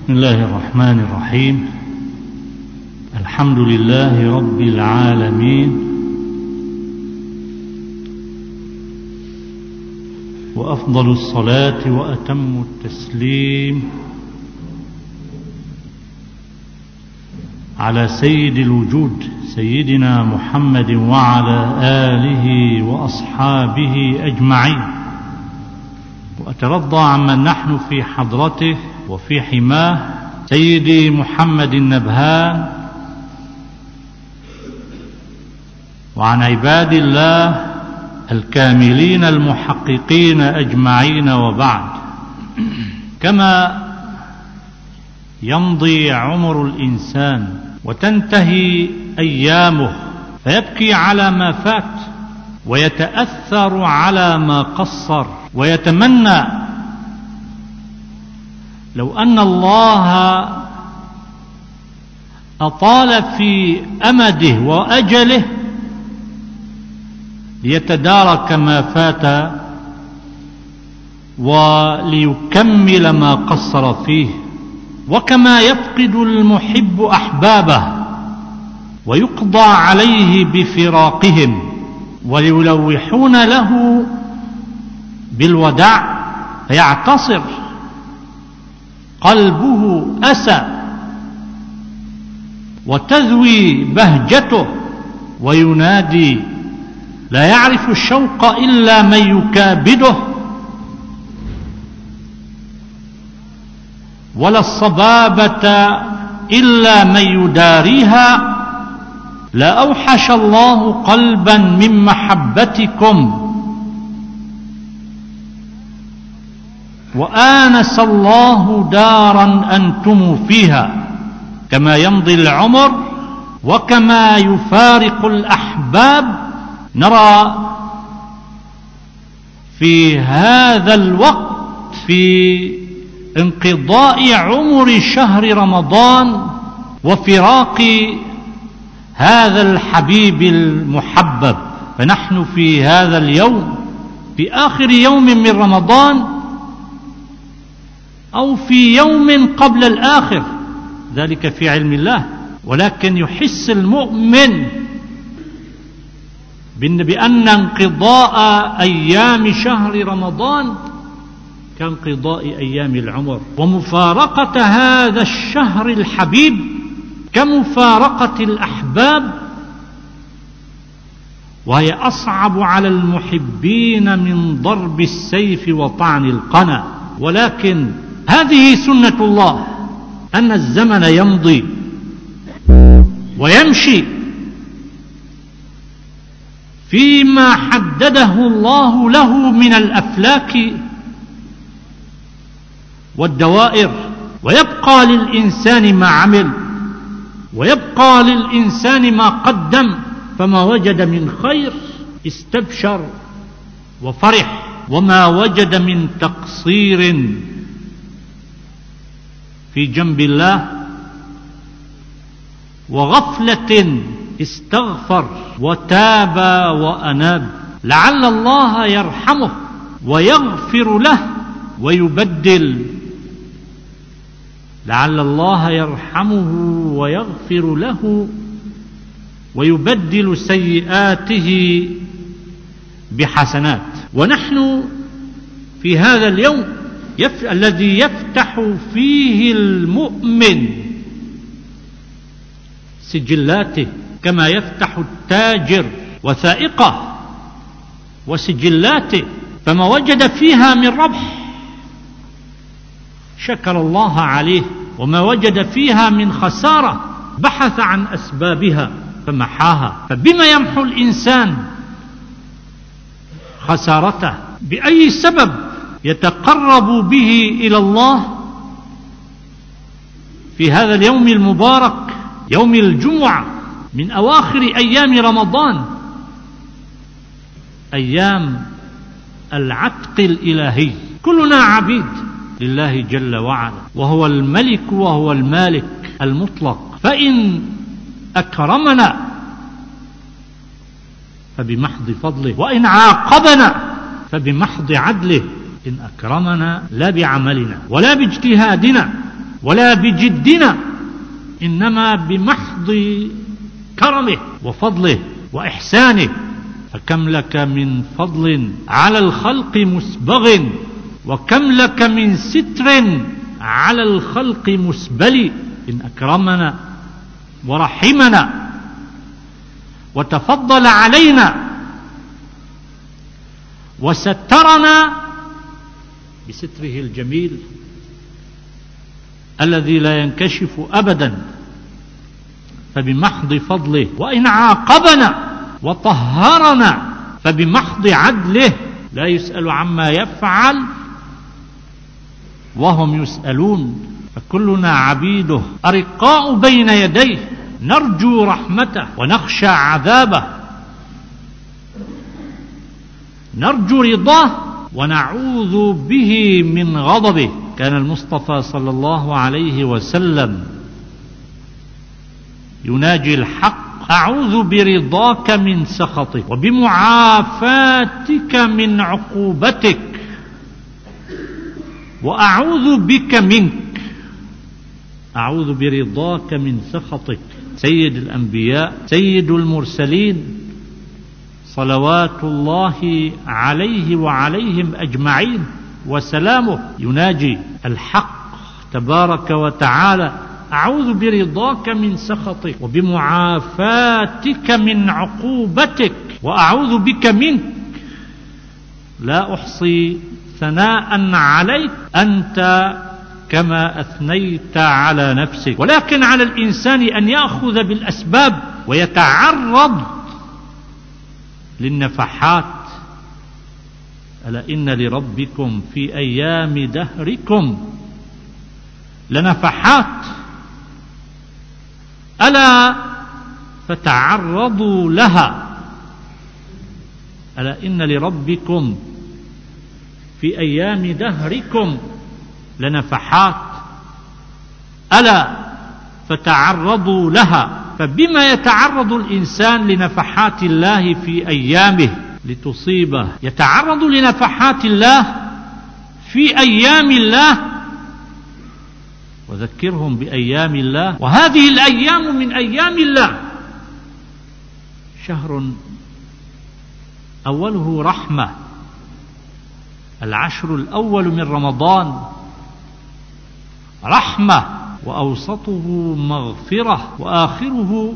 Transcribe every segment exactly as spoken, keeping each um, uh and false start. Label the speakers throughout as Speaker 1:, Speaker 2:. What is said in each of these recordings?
Speaker 1: بسم الله الرحمن الرحيم. الحمد لله رب العالمين، وأفضل الصلاة وأتم التسليم على سيد الوجود سيدنا محمد وعلى آله وأصحابه أجمعين. وأترضى عمن نحن في حضرته وفي حماه سيدي محمد النبهان، وعن عباد الله الكاملين المحققين أجمعين. وبعد، كما يمضي عمر الإنسان وتنتهي أيامه فيبكي على ما فات ويتأثر على ما قصر ويتمنى لو أن الله أطال في أمده وأجله ليتدارك ما فات وليكمل ما قصر فيه. وكما يفقد المحب أحبابه ويقضى عليه بفراقهم ويلوحون له بالوداع فيعتصر قلبه أسى وتذوي بهجته وينادي: لا يعرف الشوق إلا من يكابده، ولا الصبابة إلا من يداريها. لا أوحش الله قلبا من محبتكم، وآنس الله دارا أنتم فيها. كما يمضي العمر وكما يفارق الأحباب نرى في هذا الوقت في انقضاء عمر شهر رمضان وفراق هذا الحبيب المحبب. فنحن في هذا اليوم في آخر يوم من رمضان أو في يوم قبل الآخر، ذلك في علم الله، ولكن يحس المؤمن بأن انقضاء أيام شهر رمضان كانقضاء أيام العمر، ومفارقة هذا الشهر الحبيب كمفارقة الأحباب، وهي أصعب على المحبين من ضرب السيف وطعن القنا. ولكن هذه سنة الله، أن الزمن يمضي ويمشي فيما حدده الله له من الأفلاك والدوائر، ويبقى للإنسان ما عمل، ويبقى للإنسان ما قدم. فما وجد من خير استبشر وفرح، وما وجد من تقصير في جنب الله وغفلة استغفر وتاب وأناب، لعل الله يرحمه ويغفر له ويبدل، لعل الله يرحمه ويغفر له ويبدل سيئاته بحسنات. ونحن في هذا اليوم يف... الذي يفتح فيه المؤمن سجلاته كما يفتح التاجر وثائقه وسجلاته، فما وجد فيها من ربح شكر الله عليه، وما وجد فيها من خسارة بحث عن أسبابها فمحاها. فبما يمحو الإنسان خسارته؟ بأي سبب يتقرب به إلى الله في هذا اليوم المبارك، يوم الجمعة من أواخر أيام رمضان، أيام العتق الإلهي. كلنا عبيد لله جل وعلا، وهو الملك وهو المالك المطلق. فإن أكرمنا فبمحض فضله، وإن عاقبنا فبمحض عدله. إن أكرمنا لا بعملنا ولا باجتهادنا ولا بجدنا، إنما بمحض كرمه وفضله وإحسانه. فكم لك من فضل على الخلق مسبغ، وكم لك من ستر على الخلق مسبل. إن أكرمنا ورحمنا وتفضل علينا وسترنا بستره الجميل الذي لا ينكشف أبدا، فبمحض فضله. وإن عاقبنا وطهرنا فبمحض عدله، لا يسأل عما يفعل وهم يسألون. فكلنا عبيده أرقاء بين يديه، نرجو رحمته ونخشى عذابه، نرجو رضاه ونعوذ به من غضبه. كان المصطفى صلى الله عليه وسلم يناجي الحق: أعوذ برضاك من سخطك وبمعافاتك من عقوبتك وأعوذ بك منك. أعوذ برضاك من سخطك. سيد الأنبياء سيد المرسلين صلوات الله عليه وعليهم أجمعين وسلامه يناجي الحق تبارك وتعالى: أعوذ برضاك من سخطك وبمعافاتك من عقوبتك وأعوذ بك منك. لا أحصي ثناء عليك أنت كما أثنيت على نفسك. ولكن على الإنسان أن يأخذ بالأسباب ويتعرض للنفحات. ألا إن لربكم في أيام دهركم لنفحات، ألا فتعرضوا لها. ألا إن لربكم في أيام دهركم لنفحات، ألا فتعرضوا لها. فبما يتعرض الإنسان لنفحات الله في أيامه لتصيبه؟ يتعرض لنفحات الله في أيام الله. وذكرهم بأيام الله، وهذه الأيام من أيام الله. شهر أوله رحمة، العشر الأول من رمضان رحمة، وأوسطه مغفرة، وآخره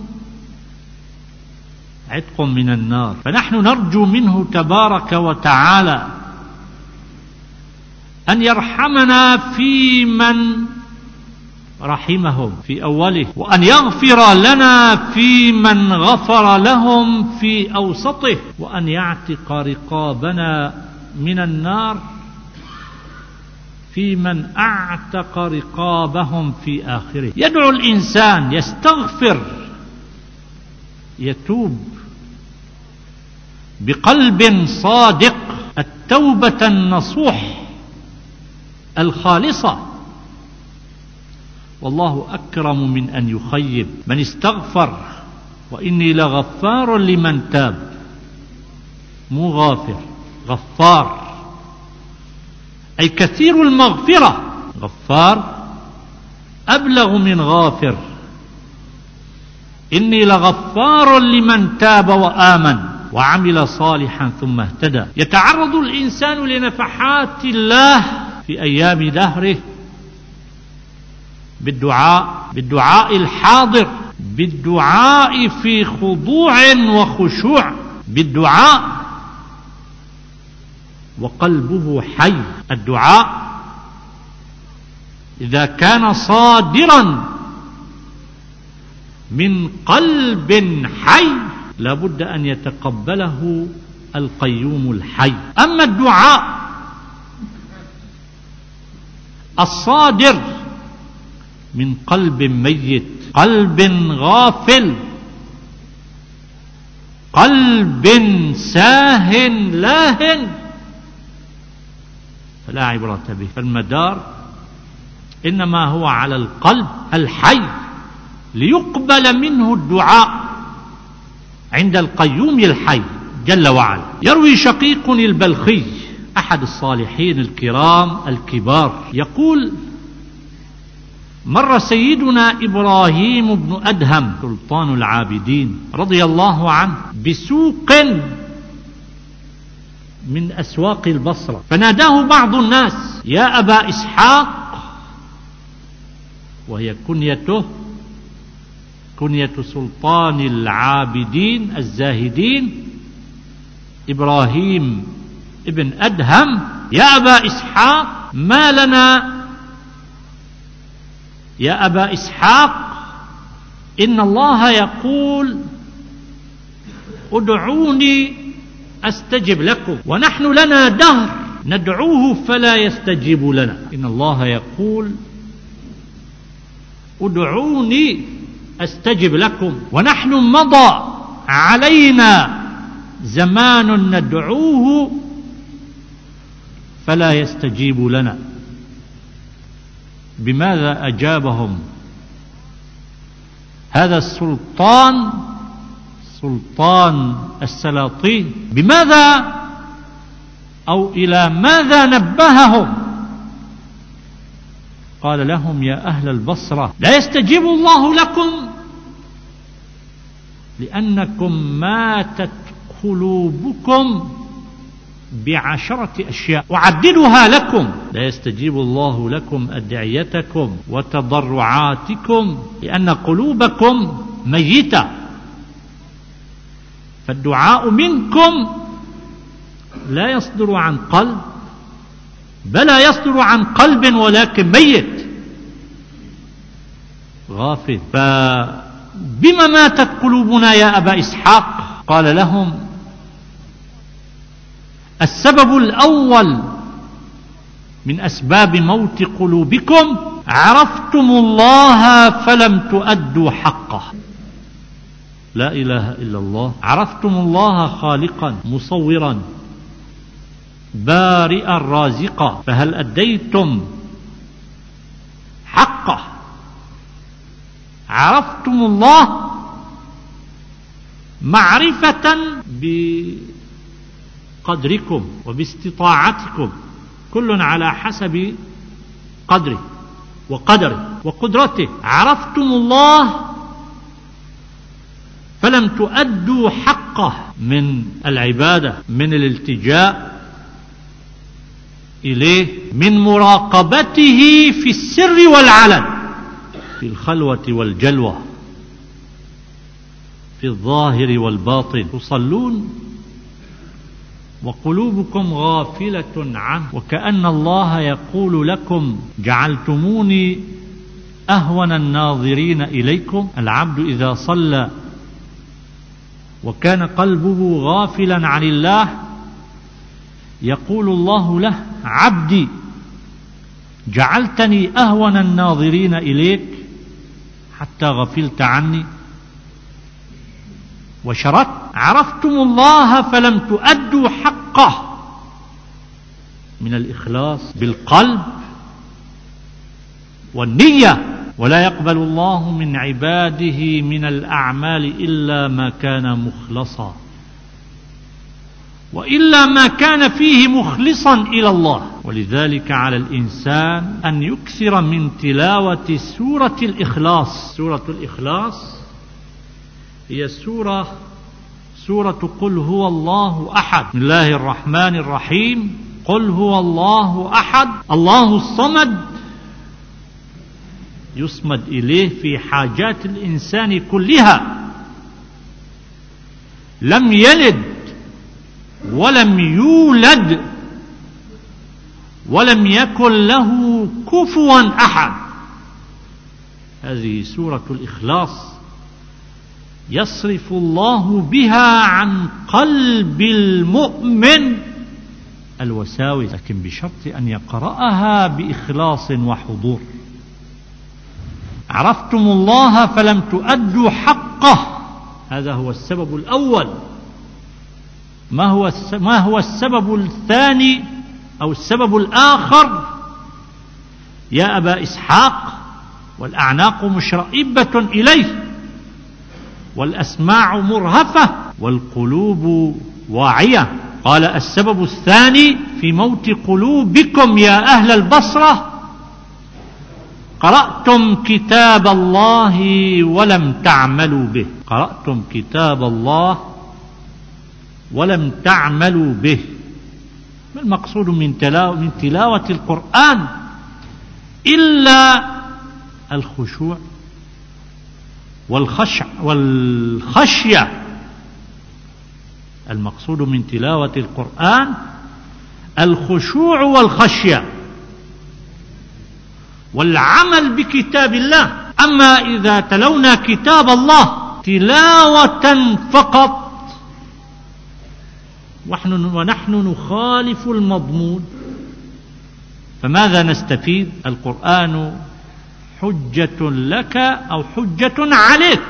Speaker 1: عتق من النار. فنحن نرجو منه تبارك وتعالى أن يرحمنا في من رحمهم في أوله، وأن يغفر لنا في من غفر لهم في أوسطه، وأن يعتق رقابنا من النار في من أعتق رقابهم في آخره. يدعو الإنسان يستغفر، يتوب بقلب صادق، التوبة النصوح الخالصة. والله أكرم من أن يخيب من استغفر، وإني لغفار لمن تاب. مو غافر، غفار، أي كثير المغفرة. غفار أبلغ من غافر. إني لغفار لمن تاب وآمن وعمل صالحا ثم اهتدى. يتعرض الإنسان لنفحات الله في أيام دهره بالدعاء، بالدعاء الحاضر، بالدعاء في خضوع وخشوع، بالدعاء وقلبه حي. الدعاء إذا كان صادرا من قلب حي لابد أن يتقبله القيوم الحي. أما الدعاء الصادر من قلب ميت، قلب غافل، قلب ساه لاهٍ، فلا عبرة به. فالمدار إنما هو على القلب الحي ليقبل منه الدعاء عند القيوم الحي جل وعلا. يروي شقيق البلخي أحد الصالحين الكرام الكبار يقول: مر سيدنا إبراهيم بن أدهم سلطان العابدين رضي الله عنه بسوق من أسواق البصرة، فناداه بعض الناس: يا أبا إسحاق، وهي كنيته كنية سلطان العابدين الزاهدين إبراهيم ابن أدهم. يا أبا إسحاق ما لنا، يا أبا إسحاق إن الله يقول ادعوني أستجب لكم، ونحن لنا دهر ندعوه فلا يستجيب لنا. إن الله يقول ادعوني أستجب لكم، ونحن مضى علينا زمان ندعوه فلا يستجيب لنا. بماذا أجابهم هذا السلطان، سلطان السلاطين؟ بماذا أو إلى ماذا نبههم؟ قال لهم: يا أهل البصرة، لا يستجيب الله لكم لأنكم ماتت قلوبكم بعشرة أشياء أعددها لكم. لا يستجيب الله لكم أدعيتكم وتضرعاتكم لأن قلوبكم ميتة، فالدعاء منكم لا يصدر عن قلب، بلى يصدر عن قلب ولكن ميت غافل. فبما ماتت قلوبنا يا أبا إسحاق؟ قال لهم: السبب الأول من أسباب موت قلوبكم عرفتم الله فلم تؤدوا حقه. لا إله إلا الله. عرفتم الله خالقا مصورا بارئا رازقا، فهل أديتم حقه؟ عرفتم الله معرفة بقدركم وباستطاعتكم، كل على حسب قدره وقدره وقدرته. عرفتم الله فلم تؤدوا حقه من العبادة، من الالتجاء إليه، من مراقبته في السر والعلن، في الخلوة والجلوة، في الظاهر والباطن. تصلون وقلوبكم غافلة عنه، وكأن الله يقول لكم: جعلتموني أهون الناظرين إليكم. العبد إذا صلى وكان قلبه غافلا عن الله يقول الله له: عبدي جعلتني أهون الناظرين إليك حتى غفلت عني وشردت. عرفتم الله فلم تؤدوا حقه من الإخلاص بالقلب والنية، ولا يقبل الله من عباده من الأعمال إلا ما كان مخلصا، وإلا ما كان فيه مخلصا إلى الله. ولذلك على الإنسان أن يكثر من تلاوة سورة الإخلاص. سورة الإخلاص هي سورة سورة قل هو الله أحد. بسم الله الرحمن الرحيم. قل هو الله أحد الله الصمد، يصمد إليه في حاجات الإنسان كلها، لم يلد ولم يولد ولم يكن له كفوا أحد. هذه سورة الإخلاص يصرف الله بها عن قلب المؤمن الوساوس، لكن بشرط أن يقرأها بإخلاص وحضور. عرفتم الله فلم تؤدوا حقه، هذا هو السبب الأول. ما هو ما هو السبب الثاني أو السبب الآخر؟ يا أبا إسحاق، والأعناق مشرئبة إليه، والأسماع مرهفة، والقلوب واعية. قال: السبب الثاني في موت قلوبكم يا أهل البصرة قرأتم كتاب الله ولم تعملوا به. قرأتم كتاب الله ولم تعملوا به. ما المقصود من تلاوة, من تلاوة القرآن إلا الخشوع والخشع والخشية. المقصود من تلاوة القرآن الخشوع والخشية والعمل بكتاب الله. أما إذا تلونا كتاب الله تلاوة فقط ونحن نخالف المضمون فماذا نستفيد؟ القرآن حجة لك أو حجة عليك.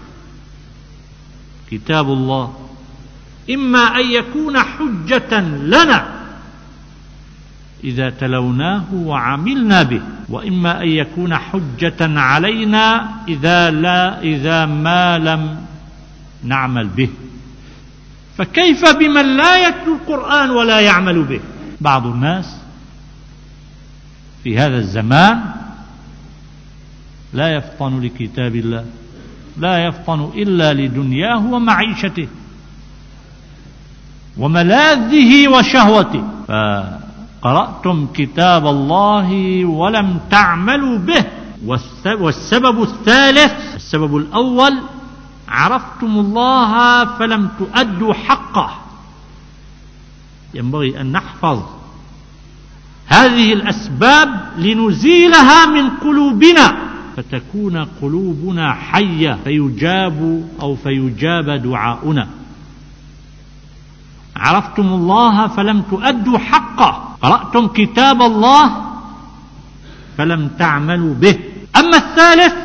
Speaker 1: كتاب الله إما أن يكون حجة لنا إذا تلوناه وعملنا به، وإما أن يكون حجة علينا إذا لا إذا ما لم نعمل به. فكيف بمن لا يتلو القرآن ولا يعمل به؟ بعض الناس في هذا الزمان لا يفطن لكتاب الله، لا يفطن إلا لدنياه ومعيشته وملاذه وشهوته. فقرأتم كتاب الله ولم تعملوا به. والسبب الثالث، السبب الأول عرفتم الله فلم تؤدوا حقه. ينبغي أن نحفظ هذه الأسباب لنزيلها من قلوبنا فتكون قلوبنا حية فيجاب أو فيجاب دعاؤنا. عرفتم الله فلم تؤدوا حقه. قرأتم كتاب الله فلم تعملوا به. أما الثالث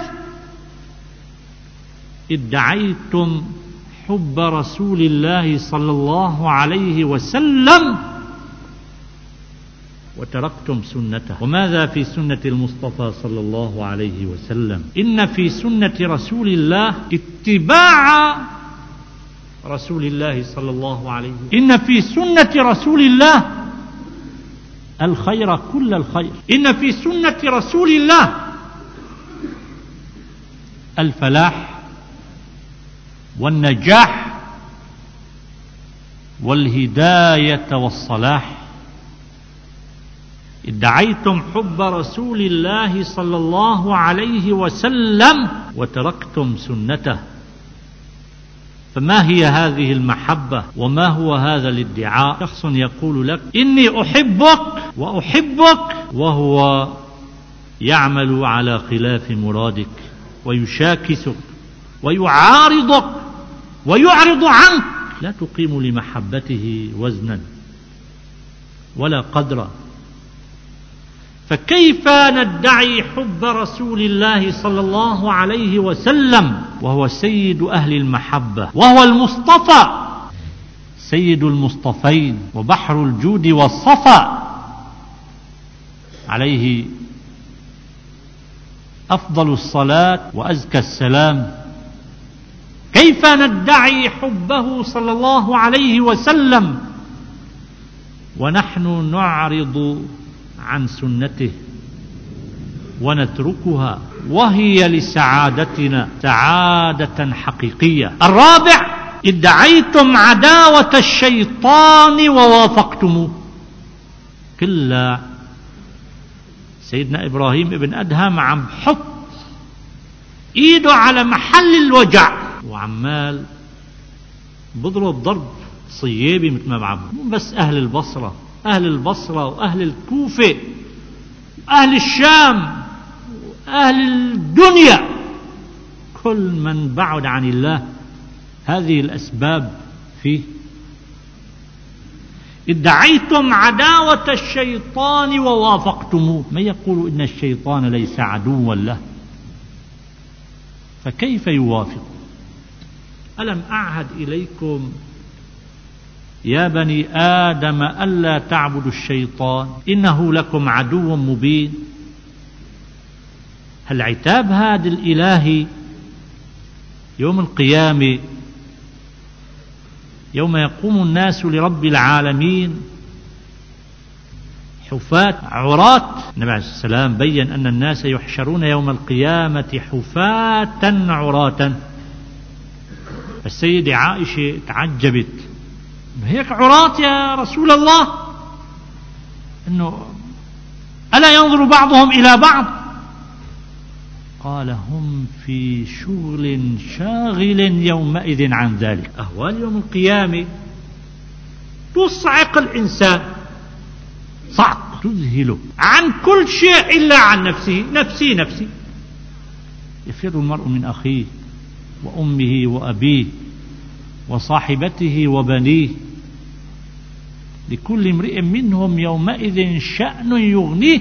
Speaker 1: ادعيتم حب رسول الله صلى الله عليه وسلم وتركتم سنته. وماذا في سنة المصطفى صلى الله عليه وسلم؟ إن في سنة رسول الله اتباع رسول الله صلى الله عليه وسلم. إن في سنة رسول الله الخير كل الخير. إن في سنة رسول الله الفلاح والنجاح والهداية والصلاح. ادعيتم حب رسول الله صلى الله عليه وسلم وتركتم سنته. فما هي هذه المحبة وما هو هذا الادعاء؟ شخص يقول لك إني أحبك وأحبك وهو يعمل على خلاف مرادك ويشاكسك ويعارضك ويعرض عنك. لا تقيم لمحبته وزنا ولا قدرا. فكيف ندعي حب رسول الله صلى الله عليه وسلم وهو سيد أهل المحبة وهو المصطفى سيد المصطفين وبحر الجود والصفا عليه أفضل الصلاة وأزكى السلام؟ كيف ندعي حبه صلى الله عليه وسلم ونحن نعرض عن سنته ونتركها وهي لسعادتنا سعادة حقيقية؟ الرابع ادعيتم عداوة الشيطان ووافقتموه. كلا. سيدنا إبراهيم ابن أدهم عم حط ايده على محل الوجع وعمال بضرب ضرب صيابي مثل ما بعمل. مو بس أهل البصرة، أهل البصرة وأهل الكوفة وأهل الشام وأهل الدنيا كل من بعد عن الله هذه الأسباب فيه. ادعيتم عداوة الشيطان ووافقتموه. من يقول إن الشيطان ليس عدوا له؟ فكيف يوافق؟ ألم أعهد إليكم يا بني آدم ألا تعبدوا الشيطان إنه لكم عدو مبين؟ هل عتاب هذا الإلهي يوم القيامة يوم يقوم الناس لرب العالمين حفاة عراة. النبي عليه السلام بين أن الناس يحشرون يوم القيامة حفاة عراة. السيدة عائشة تعجبت، هيك عراة يا رسول الله؟ إنه ألا ينظر بعضهم إلى بعض؟ قال هم في شغل شاغل يومئذ عن ذلك. أهوال يوم القيامة تصعق الإنسان صعق تذهله عن كل شيء إلا عن نفسه. نفسي نفسي. يفر المرء من أخيه وأمه وأبيه وصاحبته وبنيه، لكل امرئ منهم يومئذ شأن يغنيه.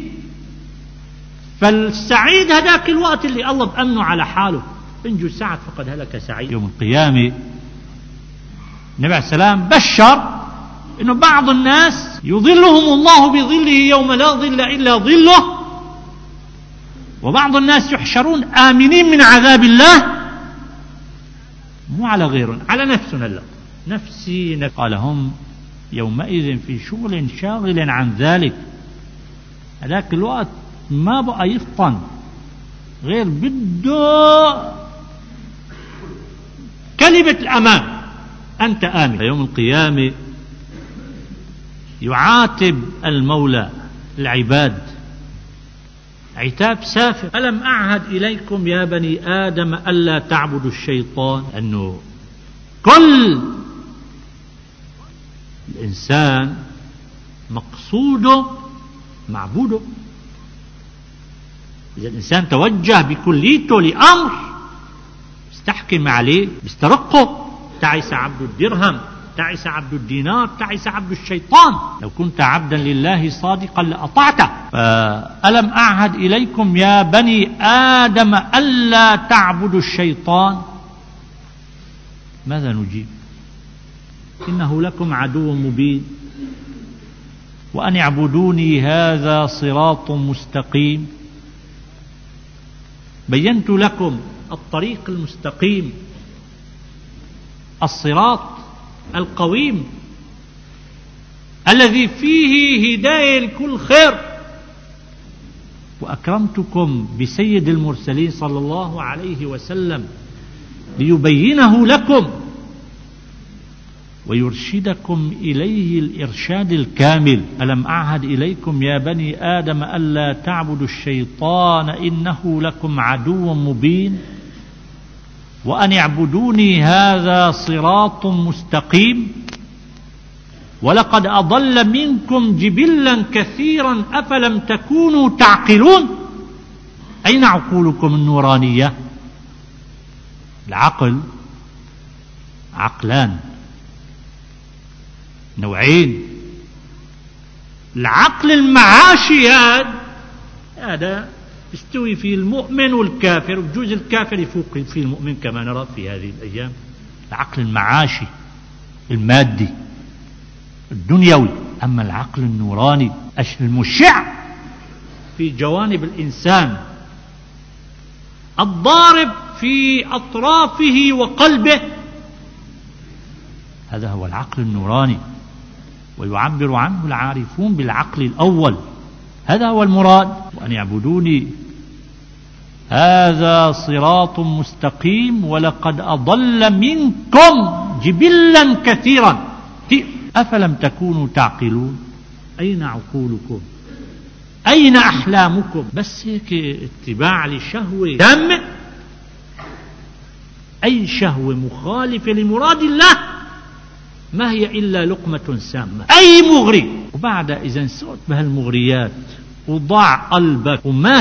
Speaker 1: فالسعيد هذاك الوقت اللي الله بأمنه على حاله، انجو سعد فقد هلك سعيد. يوم القيامة النبي عليه السلام بشر إنه بعض الناس يظلهم الله بظله يوم لا ظل إلا ظله، وبعض الناس يحشرون آمنين من عذاب الله، مو على غيرهم، على نفسنا. الله نفسي نفسي. قال هم يومئذ في شغل شاغل عن ذلك. هذاك الوقت ما بقى يفطن غير بده كلمة الأمان، أنت آمن. يوم القيامة يعاتب المولى العباد عتاب سافر. ألم أعهد إليكم يا بني آدم ألا تعبدوا الشيطان؟ أنه كل الإنسان مقصوده معبوده. إذا الإنسان توجه بكليته لأمر استحكم عليه بيسترقه. تعس عبد الدرهم، تعس عبد الدينار، تعس عبد الشيطان. لو كنت عبدا لله صادقا لأطعته. فألم أعهد إليكم يا بني آدم ألا تعبدوا الشيطان؟ ماذا نجيب؟ إنه لكم عدو مبين وأن اعبدوني هذا صراط مستقيم. بينت لكم الطريق المستقيم، الصراط القويم الذي فيه هداية لكل خير. وأكرمتكم بسيد المرسلين صلى الله عليه وسلم ليبينه لكم ويرشدكم إليه الإرشاد الكامل. ألم أعهد إليكم يا بني آدم ألا تعبدوا الشيطان إنه لكم عدو مبين وأن اعبدوني هذا صراط مستقيم. ولقد أضل منكم جبلا كثيرا أفلم تكونوا تعقلون. أين عقولكم النورانية؟ العقل عقلان نوعين. العقل المعاشي هذا يستوي فيه المؤمن والكافر، وبجوز الكافر يفوق فيه المؤمن كما نرى في هذه الأيام. العقل المعاشي المادي الدنيوي. أما العقل النوراني المشع في جوانب الإنسان الضارب في أطرافه وقلبه، هذا هو العقل النوراني. ويعبر عنه العارفون بالعقل الأول. هذا هو المراد. وأن يعبدوني هذا صراط مستقيم ولقد أضل منكم جبلا كثيرا أفلم تكونوا تعقلون. أين عقولكم؟ أين أحلامكم؟ بس هيك اتباع لشهوة دامة، أي شهوة مخالفة لمراد الله ما هي إلا لقمة سامة، أي مغري. وبعد إذا انسوت بهالمغريات وضاع قلبك ومات،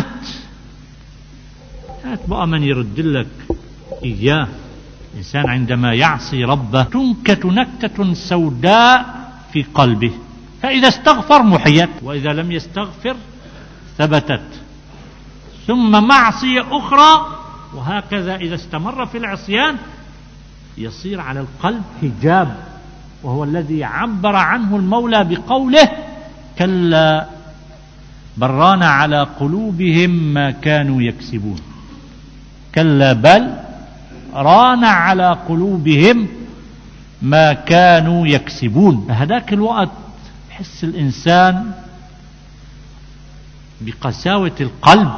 Speaker 1: هات بقى من يرد لك إياه. الإنسان عندما يعصي ربه تنكت نكتة سوداء في قلبه، فإذا استغفر محيت، وإذا لم يستغفر ثبتت، ثم معصية أخرى، وهكذا إذا استمر في العصيان يصير على القلب حجاب، وهو الذي عبر عنه المولى بقوله كلا بران على قلوبهم ما كانوا يكسبون. كلا بل ران على قلوبهم ما كانوا يكسبون. هذاك الوقت يحس الإنسان بقساوة القلب،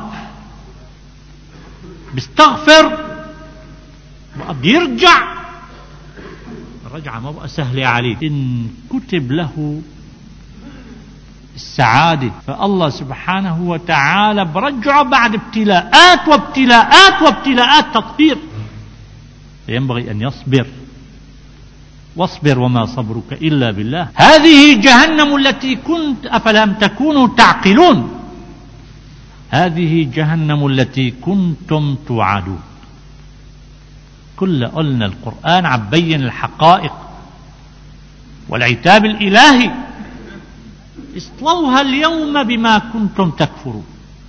Speaker 1: بيستغفر بقى بيرجع، الرجعة ما بقى سهلة عليه، إن كتب له السعادة فالله سبحانه وتعالى برجعه بعد ابتلاءات وابتلاءات وابتلاءات تطهير. ينبغي أن يصبر، واصبر وما صبرك إلا بالله. هذه جهنم التي كنت أفلم تكونوا تعقلون، هذه جهنم التي كنتم توعدون. كل قلنا القرآن عم بين الحقائق والعتاب الإلهي. اصلوها اليوم بما كنتم تكفرون.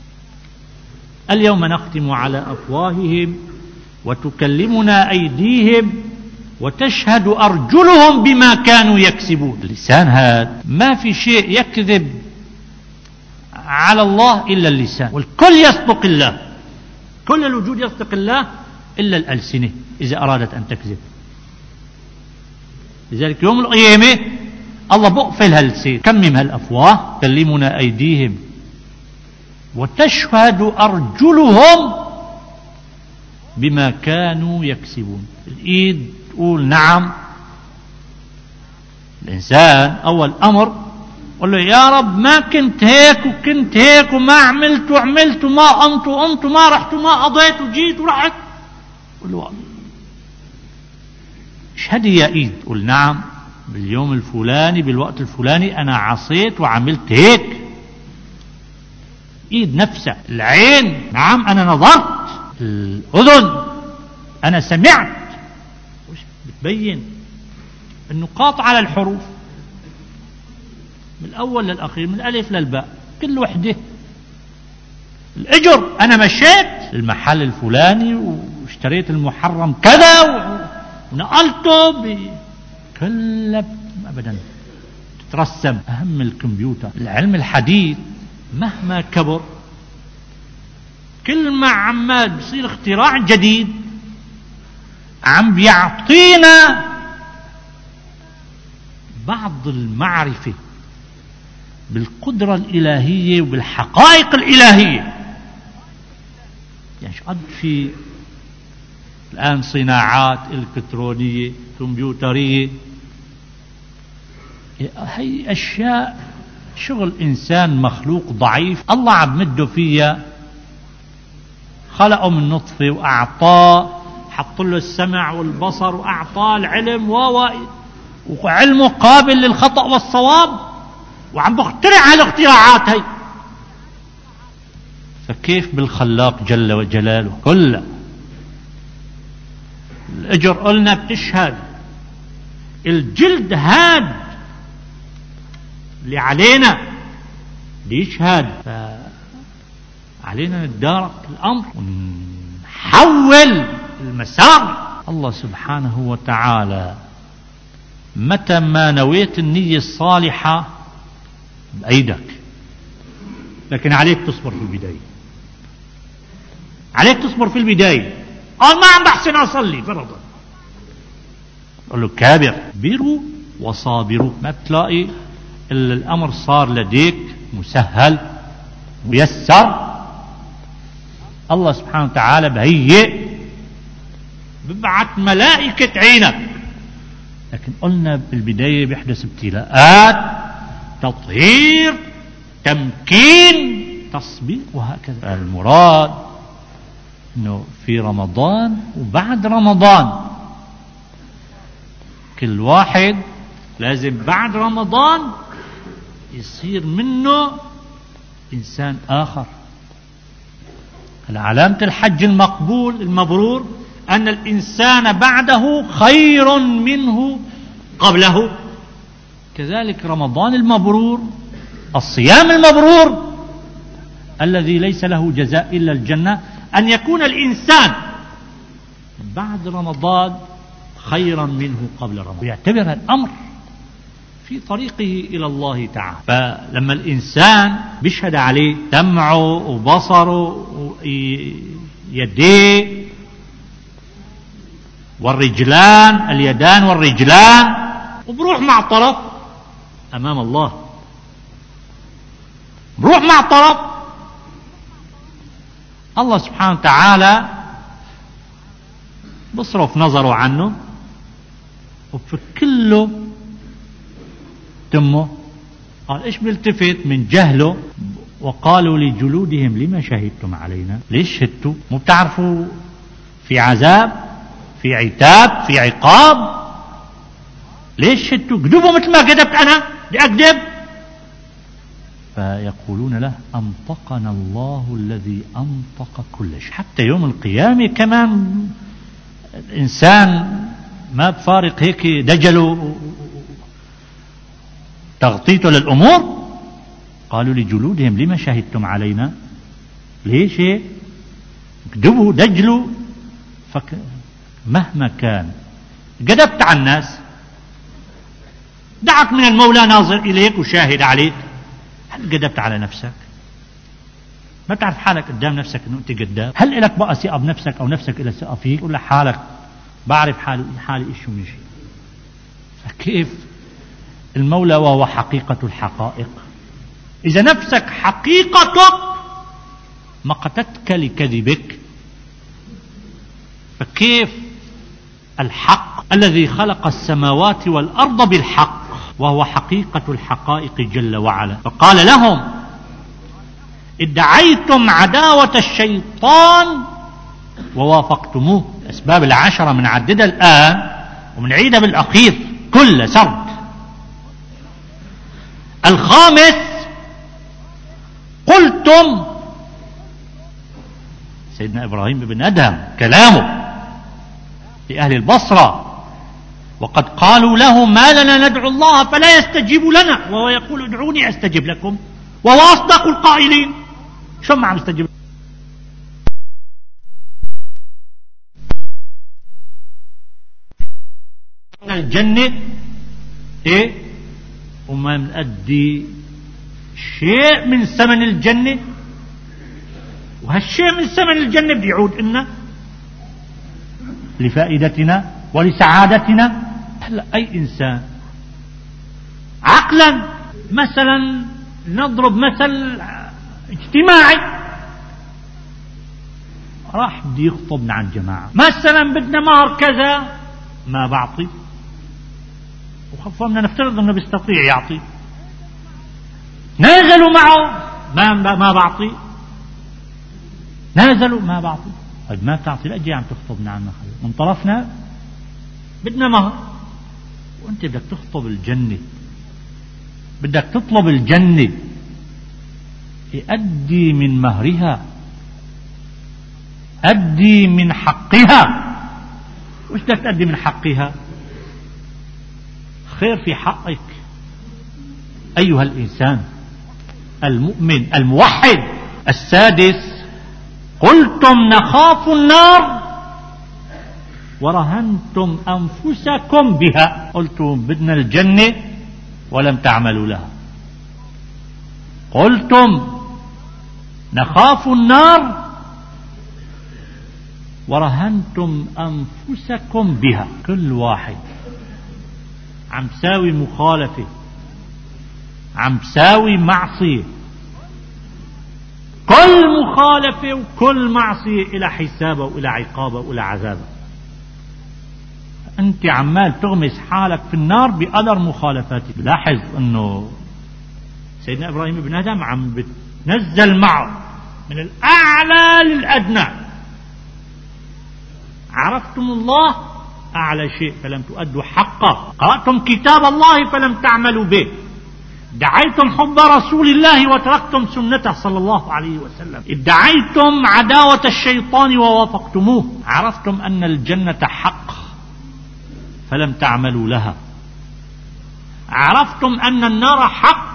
Speaker 1: اليوم نختم على أفواههم وتكلمنا أيديهم وتشهد أرجلهم بما كانوا يكسبون. اللسان هذا ما في شيء يكذب على الله إلا اللسان، والكل يصدق الله، كل الوجود يصدق الله إلا الألسنة إذا أرادت أن تكذب. لذلك يوم القيامة الله بقفل هاللسان، كمم هالأفواه، تكلمنا أيديهم وتشهد أرجلهم بما كانوا يكسبون. الإيد تقول نعم. الإنسان أول أمر قل له يا رب ما كنت هيك وكنت هيك وما عملت وعملت وما قمت وقمت وما رحت وما قضيت وجيت ورحت. قل له اشهدي يا إيد، قل نعم باليوم الفلاني بالوقت الفلاني أنا عصيت وعملت هيك. إيد نفسها. العين نعم أنا نظرت، الأذن أنا سمعت. بتبين النقاط على الحروف من الأول للأخير، من الألف للباء كل وحدة. الأجر أنا مشيت المحل الفلاني واشتريت المحرم كذا ونقلته بكل أبدا تترسم. أهم الكمبيوتر العلم الحديث مهما كبر كل ما عمال بيصير اختراع جديد عم بيعطينا بعض المعرفة بالقدرة الإلهية وبالحقائق الإلهية. يعني شو قد في الآن صناعات إلكترونية كمبيوترية، هي أشياء شغل إنسان مخلوق ضعيف الله عم مده فيها. خلقه من نطفة وأعطاه، حط له السمع والبصر وأعطاه العلم وعلمه قابل للخطأ والصواب، وعم بخترع هالاختراعات هي. فكيف بالخلاق جل وجلاله كله. الأجر قلنا بتشهد، الجلد هاد اللي علينا بيشهد، فعلينا ندارك الأمر ونحول المسار. الله سبحانه وتعالى متى ما نويت النية الصالحة بأيدك، لكن عليك تصبر في البداية، عليك تصبر في البداية. قال ما عم بحسن أصلي فرضا، قال له كابر بيروا وصابروا. ما بتلاقي الأمر صار لديك مسهل ميسر. الله سبحانه وتعالى بهيئ ببعث ملائكة عينك، لكن قلنا بالبداية بيحدث ابتلاءات، تطهير، تمكين، تصبير، وهكذا. المراد انه في رمضان وبعد رمضان كل واحد لازم بعد رمضان يصير منه إنسان آخر. علامة الحج المقبول المبرور أن الإنسان بعده خير منه قبله. كذلك رمضان المبرور، الصيام المبرور الذي ليس له جزاء إلا الجنة، أن يكون الإنسان بعد رمضان خيرا منه قبل رمضان، يعتبر الأمر في طريقه إلى الله تعالى. فلما الإنسان بيشهد عليه سمعه وبصره ويديه والرجلان، اليدان والرجلان، وبروح مع طرف أمام الله، بروح مع طرف الله سبحانه وتعالى بصرف نظره عنه وبفكله تمه. قال ايش بيلتفت من جهله؟ وقالوا لجلودهم لما شهدتم علينا؟ ليش شهدتوا؟ مو بتعرفوا في عذاب، في عتاب، في عقاب؟ ليش شهدتوا؟ كذبوا مثل ما كذبت انا، بدي اكذب. فيقولون له انطقنا الله الذي انطق كل شيء. حتى يوم القيامة كمان الانسان ما بفارق هيك دجله تغطيته للامور. قالوا لجلودهم لما شهدتم علينا؟ ليش هيك؟ كذبوا دجلوا. فك مهما كان كذبت على الناس، دعك من المولى ناظر إليك وشاهد عليك. هل كذبت على نفسك؟ ما تعرف حالك قدام نفسك انه انت كذاب؟ هل لك بقى ثقة بنفسك او نفسك الى ثقة فيك؟ قول لحالك بعرف حالي حالي ايش من شيء. فكيف المولى وهو حقيقة الحقائق؟ اذا نفسك حقيقتك مقتتك لكذبك، فكيف الحق الذي خلق السماوات والأرض بالحق وهو حقيقة الحقائق جل وعلا؟ فقال لهم ادعيتم عداوة الشيطان ووافقتموه. الأسباب العشرة من عددها الآن ومنعيدها بالأخير كل سرد. الخامس قلتم، سيدنا إبراهيم بن أدهم كلامه لأهل البصرة، وقد قالوا له ما لنا ندعو الله فلا يستجيب لنا وهو يقول ادعوني أستجب لكم وهو أصدق القائلين. شو ما عم يستجيب؟ الجنة ايه وما نأدي شيء من ثمن الجنة، وهالشيء من ثمن الجنة بده يعود لنا لفائدتنا ولسعادتنا. هلا أي إنسان عقلا مثلا نضرب مثل اجتماعي راح بدي يخطبنا عن جماعة، مثلا بدنا مهر كذا ما بعطي، وخفضنا نفترض انه بيستطيع يعطي، نازلوا معه ما ما بعطي، نازلوا ما بعطي. طيب ما تعطي، لا جاي عم تخطبنا عن من طرفنا بدنا مهر، وانت بدك تخطب الجنة، بدك تطلب الجنة، أدي من مهرها، أدي من حقها. وش بدك تأدي من حقها؟ خير في حقك أيها الإنسان المؤمن الموحد. السادس قلتم نخاف النار ورهنتم أنفسكم بها. قلتم بدنا الجنة ولم تعملوا لها. قلتم نخاف النار ورهنتم أنفسكم بها. كل واحد عم ساوي مخالفة، عم ساوي معصية، كل مخالفة وكل معصية إلى حسابه وإلى عقابه وإلى عذابه. أنت عمال تغمس حالك في النار بقدر مخالفاتك. لاحظ أنه سيدنا إبراهيم بن أدهم عم بتنزل معه من الأعلى للأدنى. عرفتم الله أعلى شيء فلم تؤدوا حقه، قرأتم كتاب الله فلم تعملوا به، ادعيتم حب رسول الله وتركتم سنته صلى الله عليه وسلم، ادعيتم عداوة الشيطان ووافقتموه، عرفتم أن الجنة حق فلم تعملوا لها، عرفتم أن النار حق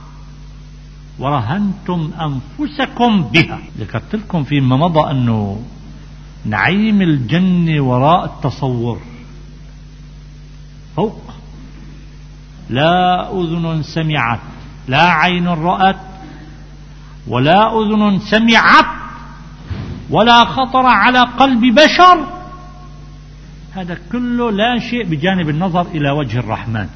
Speaker 1: ورهنتم أنفسكم بها. ذكرت لكم فيما مضى أنه نعيم الجنة وراء التصور، فوق. لا أذن سمعت، لا عين رأت، ولا أذن سمعت، ولا خطر على قلب بشر. هذا كله لا شيء بجانب النظر إلى وجه الرحمن.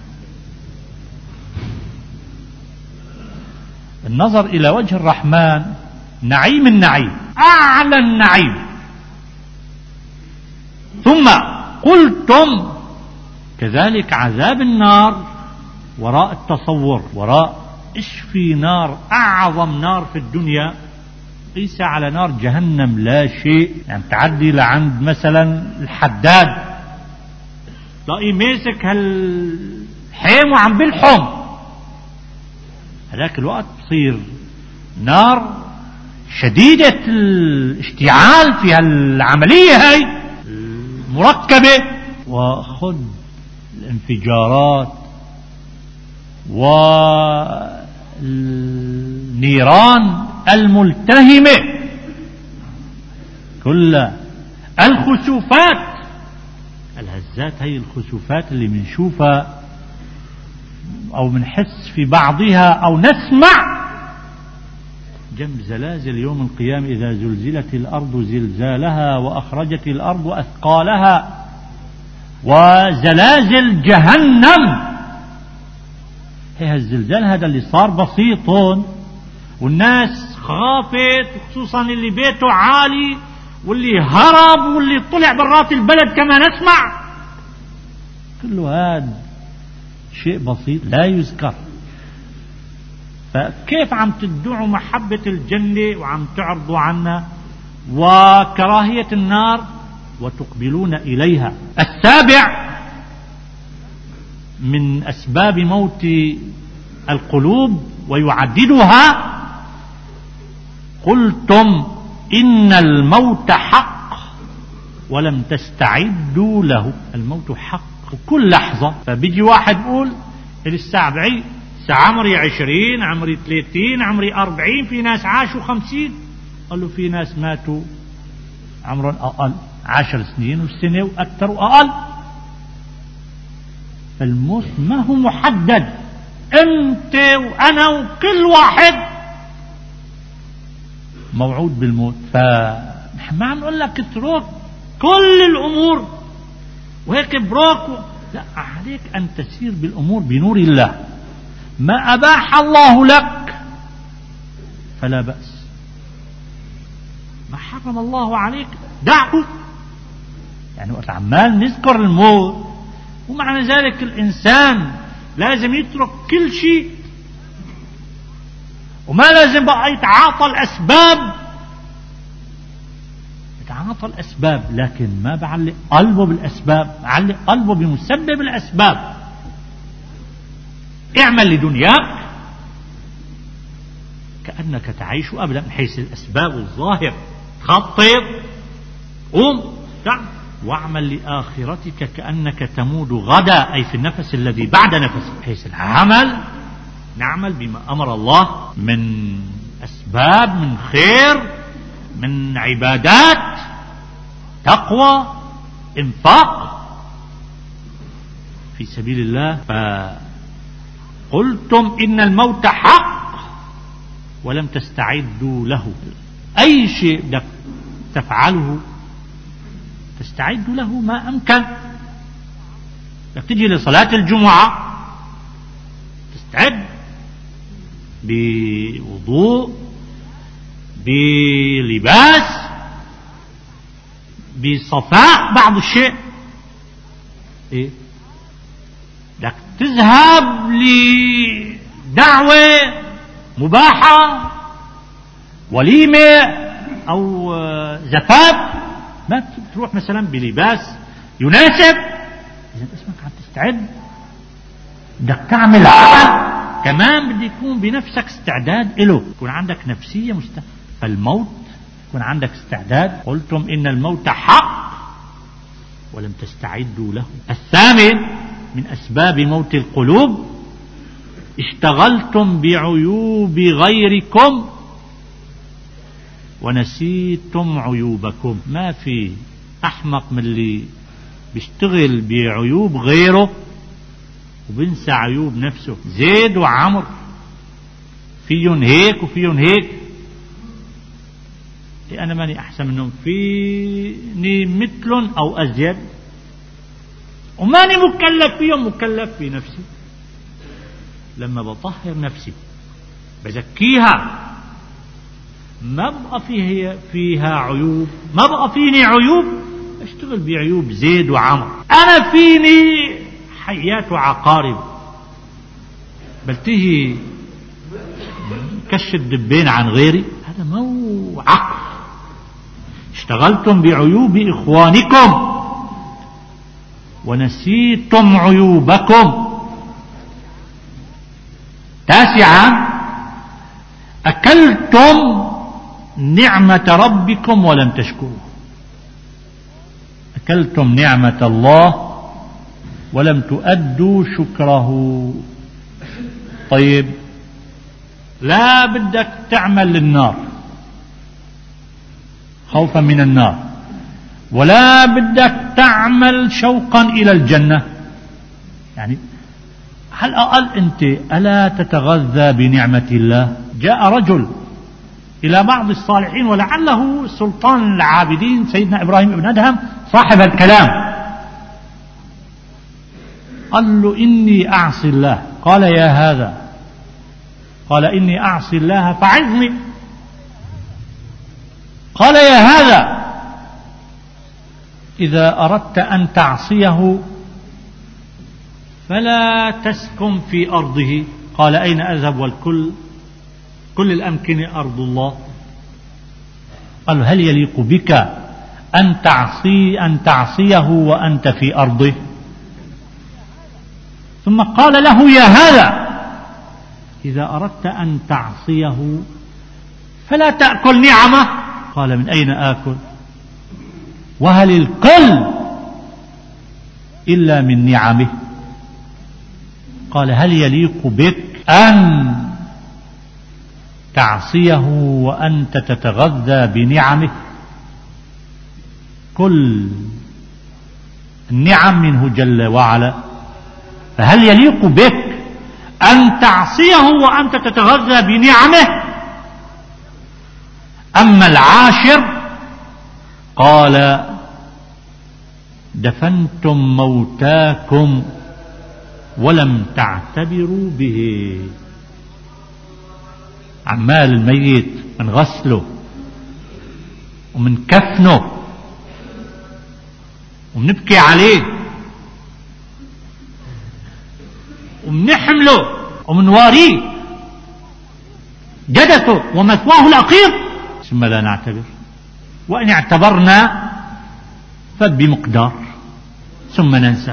Speaker 1: النظر إلى وجه الرحمن نعيم النعيم. أعلى النعيم. ثم قلتم كذلك عذاب النار وراء التصور، وراء إيش في نار أعظم نار في الدنيا، قيس على نار جهنم لا شيء. يعني تعدي لعند مثلا الحداد تلاقيه ماسك هالحيم وعم بلحم، هذاك الوقت تصير نار شديدة الاشتعال في هالعملية هاي المركبة، وخذ الانفجارات والنيران الملتهمة كلها، الخسوفات، الهزات هي الخسوفات اللي بنشوفها أو بنحس في بعضها أو نسمع جنب زلازل يوم القيامة، إذا زلزلت الأرض زلزالها وأخرجت الأرض أثقالها، وزلازل جهنم. هي الزلزال هذا اللي صار بسيط والناس خافت، خصوصا اللي بيته عالي واللي هرب واللي طلع برات البلد كما نسمع، كل هذا شيء بسيط لا يذكر. فكيف عم تدعوا محبة الجنة وعم تعرضوا عنها وكراهية النار وتقبلون إليها؟ السابع من أسباب موت القلوب ويعددها، قلتم إن الموت حق ولم تستعدوا له. الموت حق كل لحظة. فبيجي واحد يقول الساعة بعيد، الساعة عمري عشرين، عمري ثلاثين، عمري أربعين، في ناس عاشوا خمسين. قال له في ناس ماتوا عمرهم أقل، عشر سنين والسنة وأكثر وأقل. فالموت ما هو محدد، أنت وأنا وكل واحد موعود بالموت. فنحن ما عم نقول لك اترك كل الأمور وهيك بروك، لا، عليك أن تسير بالأمور بنور الله. ما أباح الله لك فلا بأس، ما حرم الله عليك دعه. يعني وقت عمال نذكر الموت ومعنى ذلك الإنسان لازم يترك كل شيء، وما لازم بقى يتعاطى الأسباب، يتعاطى الأسباب لكن ما بعلق قلبه بالأسباب، علق قلبه بمسبب الأسباب. اعمل لدنياك كأنك تعيش أبدا من حيث الأسباب والظاهر، خطط قوم تعمل، واعمل لآخرتك كأنك تموت غدا، أي في النفس الذي بعد نفسك. حيث العمل نعمل بما أمر الله من أسباب، من خير، من عبادات، تقوى، انفاق في سبيل الله. فقلتم إن الموت حق ولم تستعدوا له. أي شيء بدك تفعله تستعد له ما أمكن. بدك تجي لصلاة الجمعة تستعد بوضوء، بلباس، بصفاء بعض الشيء. إيه؟ بدك تذهب لدعوة مباحة، وليمة أو زفاف، ما تروح مثلا بلباس يناسب. إذا اسمك عم تستعد، بدك تعمل عمل كمان بده يكون بنفسك استعداد له، يكون عندك نفسية مستعد. فالموت يكون عندك استعداد. قلتم إن الموت حق ولم تستعدوا له. الثامن من أسباب موت القلوب، اشتغلتم بعيوب غيركم ونسيتم عيوبكم. ما في أحمق من اللي بيشتغل بعيوب غيره وبنسى عيوب نفسه. زيد وعمر فيهم هيك وفيهم هيك، أنا ماني أحسن منهم، فيني مثلهم أو أزيد، وماني مكلف فيهم، مكلف في نفسي. لما بطهر نفسي بزكيها ما بقى فيه فيها عيوب، ما بقى فيني عيوب، اشتغل بعيوب زيد وعمر. أنا فيني حيات وعقارب، بلتهي كش الدبين عن غيري، هذا مو عقل. اشتغلتم بعيوب إخوانكم ونسيتم عيوبكم. تاسعا، أكلتم نعمة ربكم ولم تشكروه. أكلتم نعمة الله ولم تؤدوا شكره. طيب، لا بدك تعمل للنار خوفا من النار، ولا بدك تعمل شوقا إلى الجنة، يعني على الأقل أنت ألا تتغذى بنعمة الله؟ جاء رجل إلى بعض الصالحين ولعله سلطان العابدين سيدنا إبراهيم بن أدهم صاحب الكلام، قال له إني أعصي الله. قال يا هذا، قال إني أعصي الله فعظني. قال يا هذا، إذا أردت أن تعصيه فلا تسكن في أرضه. قال أين أذهب والكل كل الأمكنة أرض الله؟ قال هل يليق بك أن تعصي أن تعصيه وأنت في أرضه؟ ثم قال له يا هذا، إذا أردت أن تعصيه فلا تأكل نعمه. قال من أين آكل؟ وهل الكل إلا من نعمه؟ قال هل يليق بك أن تعصيه وأنت تتغذى بنعمه؟ كل النعم منه جل وعلا، فهل يليق بك أن تعصيه وأنت تتغذى بنعمه؟ أما العاشر قال دفنتم موتاكم ولم تعتبروا به. عمال الميت من غسله ومن كفنه ومنبكي عليه ومنحمله ومنواريه جدته ومثواه الأخير، ثم لا نعتبر، وإن اعتبرنا فبمقدار ثم ننسى.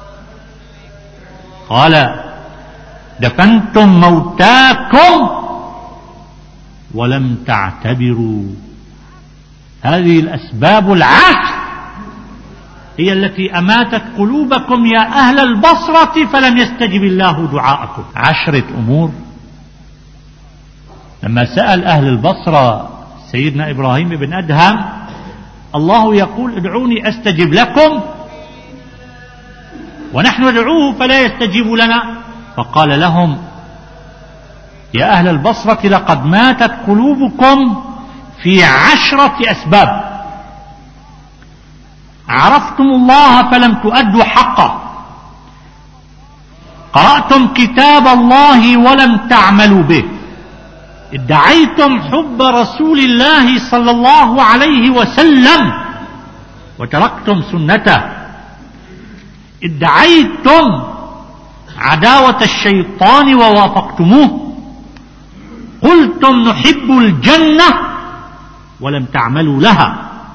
Speaker 1: قال دفنتم موتاكم ولم تعتبروا. هذه الأسباب العشر هي التي أماتت قلوبكم يا أهل البصرة فلم يستجب الله دعاءكم. عشرة أمور. لما سأل أهل البصرة سيدنا إبراهيم بن أدهم الله يقول ادعوني أستجب لكم، ونحن ندعوه فلا يستجيب لنا، فقال لهم يا أهل البصرة لقد ماتت قلوبكم في عشرة أسباب. عرفتم الله فلم تؤدوا حقه، قرأتم كتاب الله ولم تعملوا به، ادعيتم حب رسول الله صلى الله عليه وسلم وتركتم سنته، ادعيتم عداوة الشيطان ووافقتموه، قلتم نحب الجنة ولم تعملوا لها،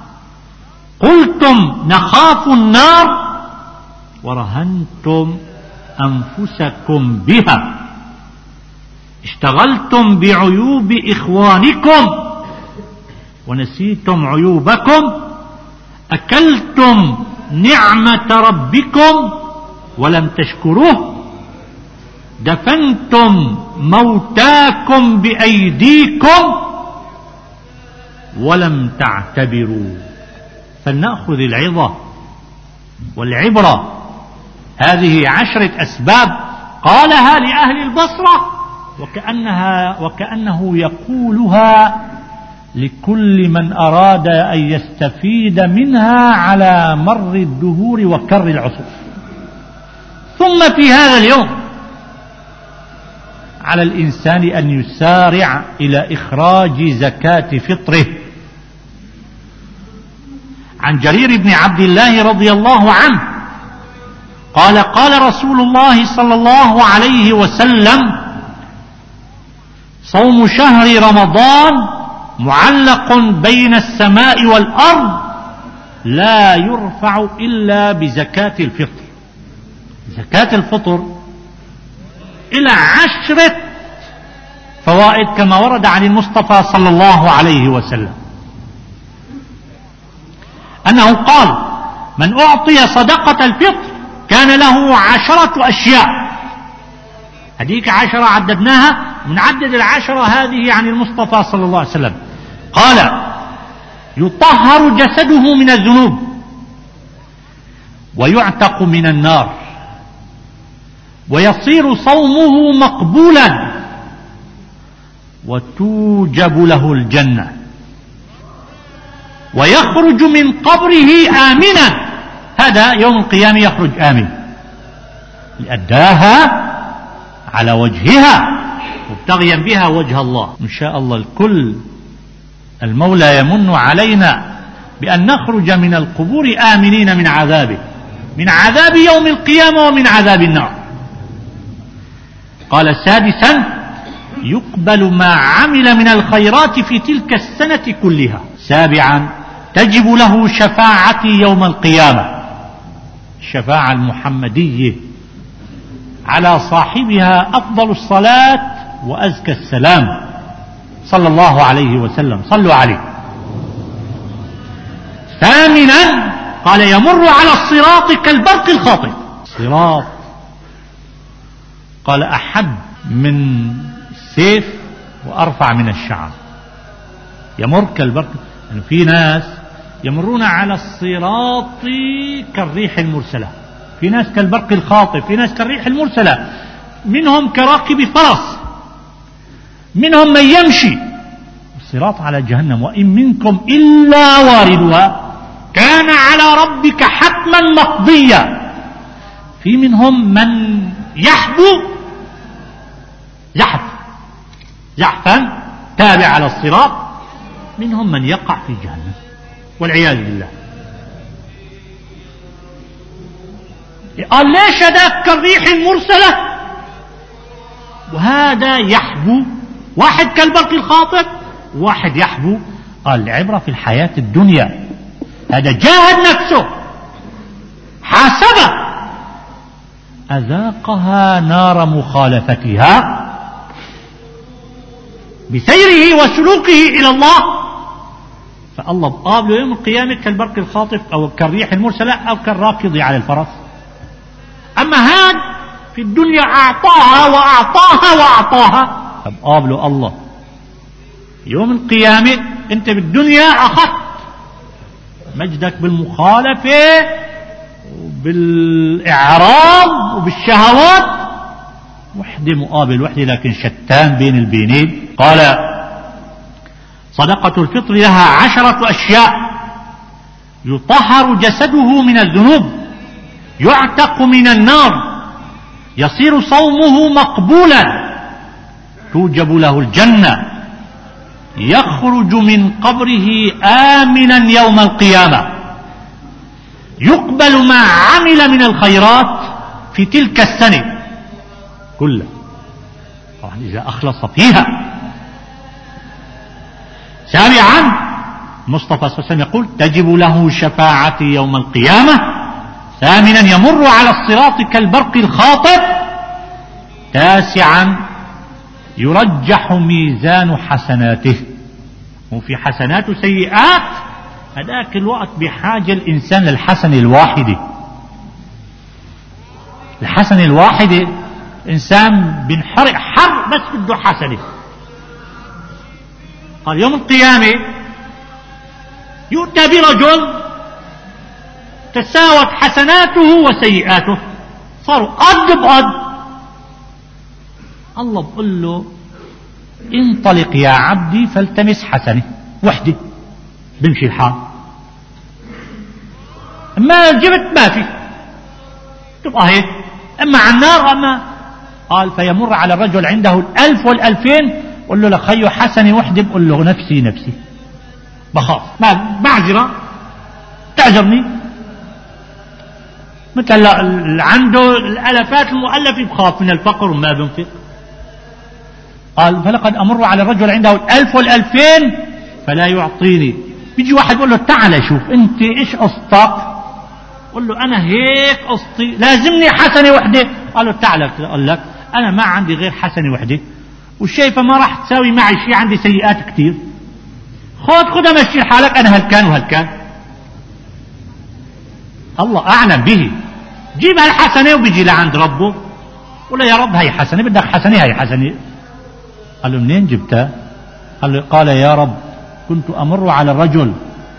Speaker 1: قلتم نخاف النار ورهنتم أنفسكم بها، اشتغلتم بعيوب إخوانكم ونسيتم عيوبكم، أكلتم نعمة ربكم ولم تشكروه، دفنتم موتاكم بأيديكم ولم تعتبروا. فلنأخذ العظة والعبرة. هذه عشرة أسباب قالها لأهل البصرة وكأنها وكأنه يقولها لكل من أراد أن يستفيد منها على مر الدهور وكر العصور. ثم في هذا اليوم على الإنسان أن يسارع إلى إخراج زكاة فطره. عن جرير بن عبد الله رضي الله عنه قال قال رسول الله صلى الله عليه وسلم: صوم شهر رمضان معلق بين السماء والأرض لا يرفع إلا بزكاة الفطر. زكاة الفطر إلى عشرة فوائد كما ورد عن المصطفى صلى الله عليه وسلم أنه قال: من أعطي صدقة الفطر كان له عشرة أشياء. هذيك عشرة عددناها، من عدد العشرة هذه عن المصطفى صلى الله عليه وسلم. قال: يطهر جسده من الذنوب ويعتق من النار ويصير صومه مقبولا وتوجب له الجنة ويخرج من قبره آمنا. هذا يوم القيامة يخرج آمن لأداها على وجهها مبتغيا بها وجه الله. إن شاء الله الكل المولى يمن علينا بأن نخرج من القبور آمنين من عذابه، من عذاب يوم القيامة ومن عذاب النار. قال: سادسا: يقبل ما عمل من الخيرات في تلك السنة كلها. سابعا: تجب له شفاعتي يوم القيامة، الشفاعة المحمدية على صاحبها أفضل الصلاة وأزكى السلام صلى الله عليه وسلم. صلوا عليه. ثامنا: قال: يمر على الصراط كالبرق الخاطف. صراط قال أحد من السيف وأرفع من الشعر. يمر كالبرق، يعني في ناس يمرون على الصراط كالريح المرسلة، في ناس كالبرق الخاطف، في ناس كالريح المرسلة، منهم كراكب فرس، منهم من يمشي. الصراط على جهنم: وإن منكم إلا واردها كان على ربك حتما مقضيا. في منهم من يحبو زحف زحفا تابع على الصراط، منهم من يقع في جهنم والعياذ بالله. قال: ليش هذاك كالريح المرسلة وهذا يحبو؟ واحد كالبرق الخاطف واحد يحبو. قال: العبرة في الحياة الدنيا، هذا جاهد نفسه حاسبه أذاقها نار مخالفتها بسيره وسلوكه إلى الله، فالله قابله يوم القيامة كالبرق الخاطف أو كالريح المرسلة أو كالراكض على الفرس. أما هذا في الدنيا أعطاها وأعطاها وأعطاها، فقابله الله يوم القيامة. أنت بالدنيا أخذت مجدك بالمخالفة وبالإعراض وبالشهوات، وحدة مقابل وحدة، لكن شتان بين البينين. قال: صدقة الفطر لها عشرة أشياء: يطهر جسده من الذنوب، يعتق من النار، يصير صومه مقبولا، توجب له الجنة، يخرج من قبره آمنا يوم القيامة، يقبل ما عمل من الخيرات في تلك السنة كلها، طبعا إذا أخلص فيها. سابعا: المصطفى صلى الله عليه وسلم يقول: تجب له شفاعتي يوم القيامة. ثامنا: يمر على الصراط كالبرق الخاطف. تاسعا: يرجح ميزان حسناته، وفي حسنات وسيئات. هذاك الوقت بحاجة الإنسان للحسنة الواحدة. الحسنة الواحدة إنسان بنحرق حر بس بده حسنة. قال: يوم القيامة يؤتى برجل تساوت حسناته وسيئاته، صاروا قد بقد. الله بقول له: انطلق يا عبدي فالتمس حسنة وحدة، بمشي الحال. اما جبت ما في، تبقى هيك، اما على النار اما قال فيمر على الرجل عنده الألف والألفين، قل له لخيه حسنة وحدة، بقول له نفسي نفسي، بخاف، ما بعذرة تعجبني، مثل عنده الالافات المؤلفة بخاف من الفقر وما بينفق. قال فلقد امر على الرجل عنده الالف والالفين فلا يعطيني. بيجي واحد بيقول له تعال شوف انت ايش قصتك، قل له انا هيك قصتي لازمني حسنة وحدة. قال له تعال اقول لك انا ما عندي غير حسنة وحدة، والشايفة ما راح تساوي معي شيء، عندي سيئات كتير، خذ خذها مشي حالك، انا هلكان وهلكان. الله أعلم به، جيب هالحسنة وبيجي لعند ربه ولا يا رب هاي حسنة، بدك حسنة هاي حسنة. قال له منين جبتها؟ قال له قال يا رب كنت أمر على الرجل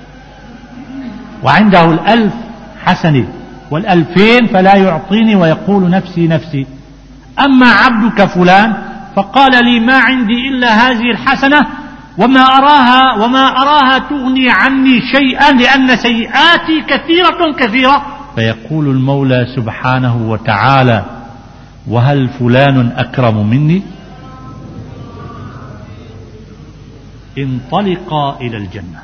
Speaker 1: وعنده الألف حسنة والألفين فلا يعطيني ويقول نفسي نفسي، أما عبدك فلان فقال لي ما عندي إلا هذه الحسنة وما أراها وما أراها تغني عني شيئا لأن سيئاتي كثيرة كثيرة. فيقول المولى سبحانه وتعالى وهل فلان أكرم مني؟ انطلقا إلى الجنة.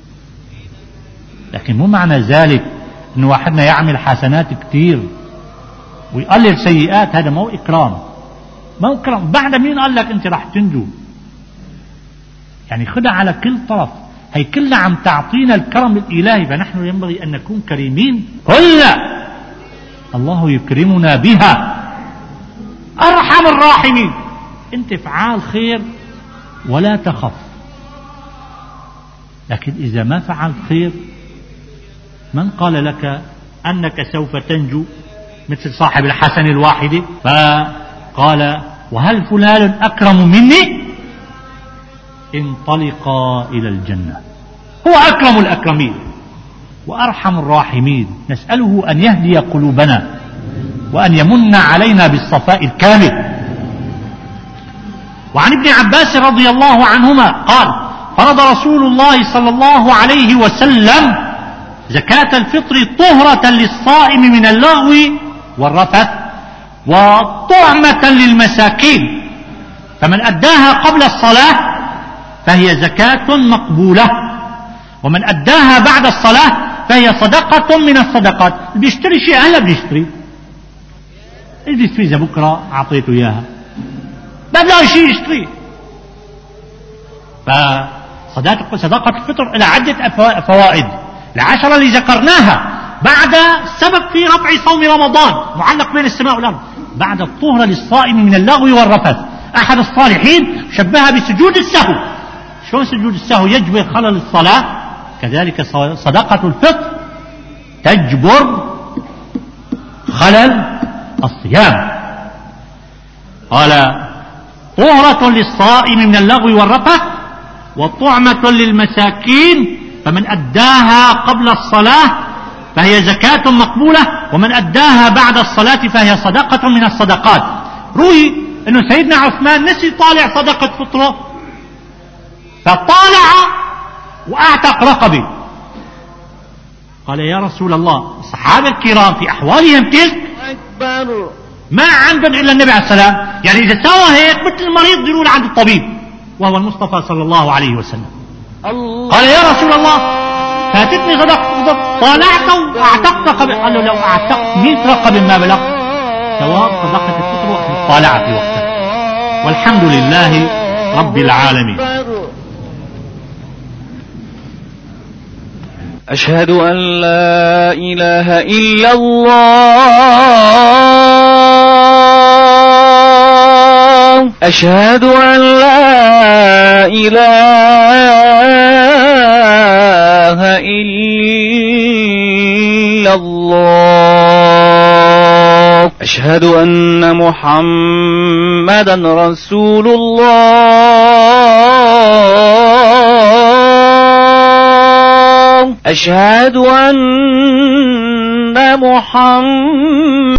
Speaker 1: لكن مو معنى ذلك أن واحدنا يعمل حسنات كثير ويقلل سيئات، هذا مو إكرام، مو إكرام. بعد مين قال لك أنت راح تنجو؟ يعني خدها على كل طرف، هي كلها عم تعطينا الكرم الإلهي، فنحن ينبغي أن نكون كريمين. قلنا الله يكرمنا بها، أرحم الراحمين. أنت فعال خير ولا تخف، لكن إذا ما فعلت خير من قال لك أنك سوف تنجو؟ مثل صاحب الحسنة الواحدة، فقال وهل فلان أكرم مني؟ انطلقا إلى الجنة. هو أكرم الأكرمين وأرحم الراحمين، نسأله أن يهدي قلوبنا وأن يمن علينا بالصفاء الكامل. وعن ابن عباس رضي الله عنهما قال فرض رسول الله صلى الله عليه وسلم زكاة الفطر طهرة للصائم من اللغو والرفث وطعمة للمساكين، فمن أداها قبل الصلاة فهي زكاة مقبولة، ومن أداها بعد الصلاة فهي صدقة من الصدقات. اللي بيشتري شيء هلا بيشتري، اللي بيشتري إذا بكرة أعطيته إياها ما بلاقي شيء يشتري. فصدقة الفطر إلى عدة فوائد، العشرة اللي ذكرناها بعد السبب في رفع صوم رمضان معلق بين السماء والأرض، بعد الطهرة للصائم من اللغو والرفث. أحد الصالحين شبهها بسجود السهو. شلون سجود السهو يجبر خلل الصلاة؟ كذلك صدقة الفطر تجبر خلل الصيام. قال طهرة للصائم من اللغو والرفث وطعمة للمساكين، فمن أداها قبل الصلاة فهي زكاة مقبولة، ومن أداها بعد الصلاة فهي صدقة من الصدقات. روي أنه سيدنا عثمان نسي طالع صدقة فطره فطالع وأعتق رقبه. قال يا رسول الله الصحابة الكرام في أحوالهم تلك ما عندهم إلا النبي عليه السلام، يعني إذا سوى هيك مثل المريض يقول عند الطبيب وهو المصطفى صلى الله عليه وسلم. قال يا رسول الله فاتتني صدقة، طالعت وأعتقت رقبه. قال له لو أعتقت مئة رقبة ما بلغ ثواب صدقة الفطر وأن طالع في وقتها. والحمد لله رب العالمين.
Speaker 2: أشهد أن لا إله إلا الله، أشهد أن لا إله إلا الله، أشهد أن محمدا رسول الله، أشهد أن محمدا